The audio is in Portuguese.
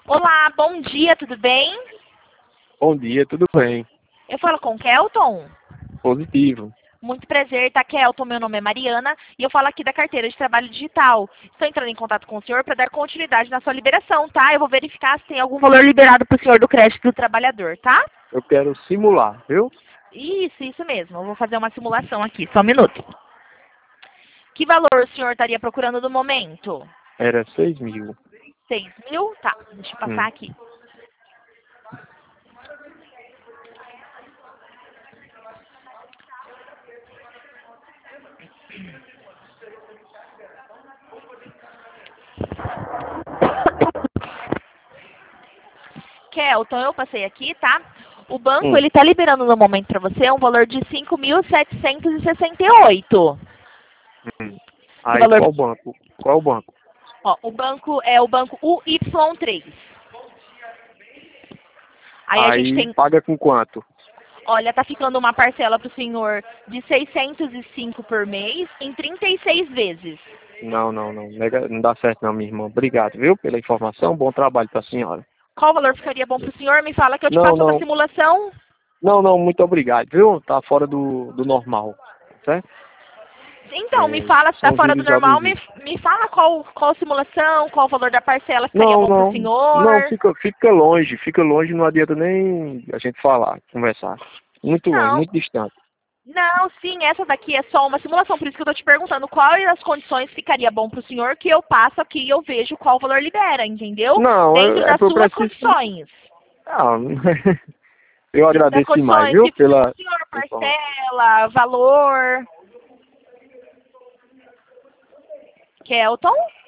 Olá, bom dia, tudo bem? Bom dia, tudo bem? Eu falo com Kelton. Positivo. Muito prazer, tá, Kelton? Meu nome é Mariana e eu falo aqui da carteira de trabalho digital. Estou entrando em contato com o senhor para dar continuidade na sua liberação, tá? Eu vou verificar se tem algum valor liberado para o senhor do crédito do trabalhador, tá? Eu quero simular, viu? Isso mesmo. Eu vou fazer uma simulação aqui, só um minuto. Que valor o senhor estaria procurando no momento? Era 6.000. 6.000? Tá, deixa eu passar aqui. Kelton, eu passei aqui, tá? O banco, ele tá liberando no momento para você um valor de 5.768. Aí, Valor, qual banco? Qual banco? ó, o banco é o banco UY3. Aí a gente Aí, tem, paga com quanto? olha, tá ficando uma parcela pro senhor de 605 por mês em 36 vezes. Não, não, não. Não dá certo não, minha irmã. Obrigado, viu, pela informação. Bom trabalho pra senhora. Qual valor ficaria bom pro senhor? Me fala que eu te Não, passo uma não. simulação. Não, não, muito obrigado, viu? Tá fora do normal, certo? Então, me fala se tá São fora do juros normal, me, abusivos. me fala qual simulação, qual o valor da parcela ficaria Não, bom pro não. Não, senhor. fica longe, não adianta nem a gente falar, conversar. Muito longe, Não, muito distante. não, sim, essa daqui é só uma simulação, por isso que eu tô te perguntando quais as condições ficaria bom pro senhor, que eu passo aqui e eu vejo qual valor libera, entendeu? Não, Dentro das eu suas preciso. condições. Ah, eu Dentro das agradeço demais, condições viu, que fica pro pela senhor, informação. parcela, valor. Kelton?